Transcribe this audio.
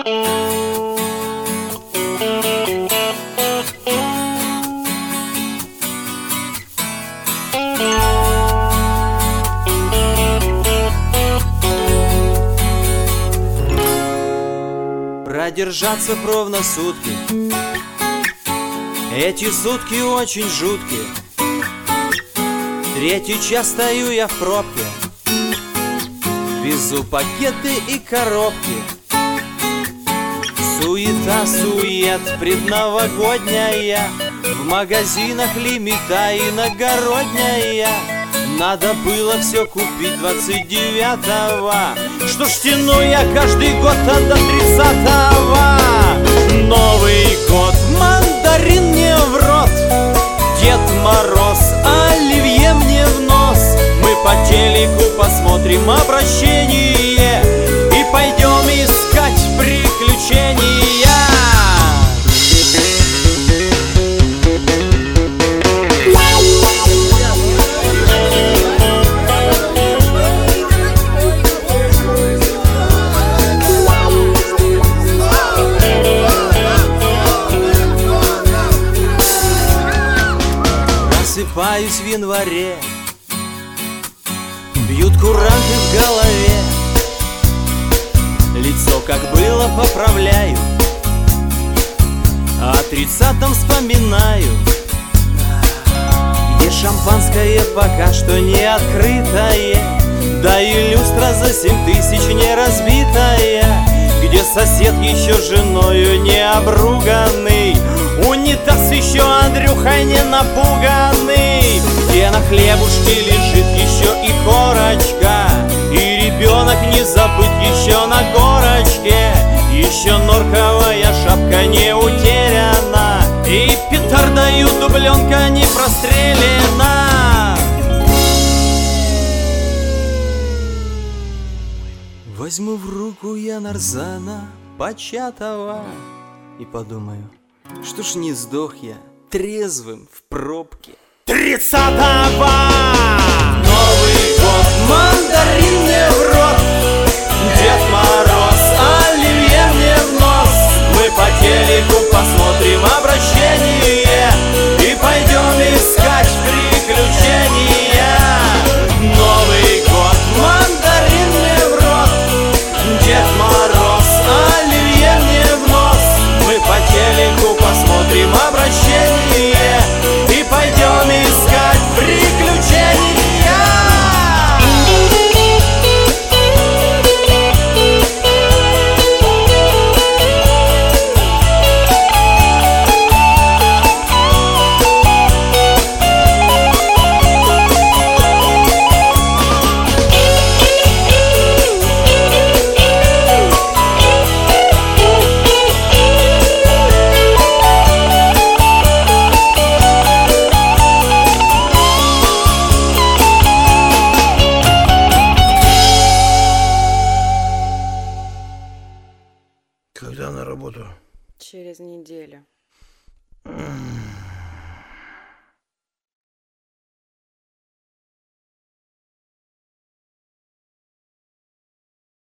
Продержаться ровно сутки. Эти сутки очень жуткие. Третий час стою я в пробке, везу пакеты и коробки. Суета, сует предновогодняя, в магазинах лимита иногородняя. Надо было все купить 29-го. Что ж тяну я каждый год до 30-го? Новый год, мандарин мне в рот, Дед Мороз, оливье мне в нос. Мы по телеку посмотрим обращение и пойдем искать приключения. Просыпаюсь в январе, бьют куранты в голове. Лицо как было поправляю, о 30-м вспоминаю, где шампанское пока что не открытое, да и люстра за 7000 не разбитая, где сосед еще женою не обруганный, унитаз еще Андрюха не напуганный, где на хлебушке лежит еще и корочка, и ребенок не забыт еще на горочке, еще норковая шапка не утеряна, и петардою дубленка не прострелена. Возьму в руку я нарзана початого и подумаю, что ж не сдох я трезвым в пробке 30-го. Новый год, мандарин мне в рот, Дед Мороз, оливье мне в нос. Мы по телеку посмотрим обращение и пойдем искать приключения. Новый год, мандарин мне в рот, Дед Мороз, оливье мне в нос. Мы по телеку посмотрим обращение и пойдем искать приключения. Когда на работу? Через неделю.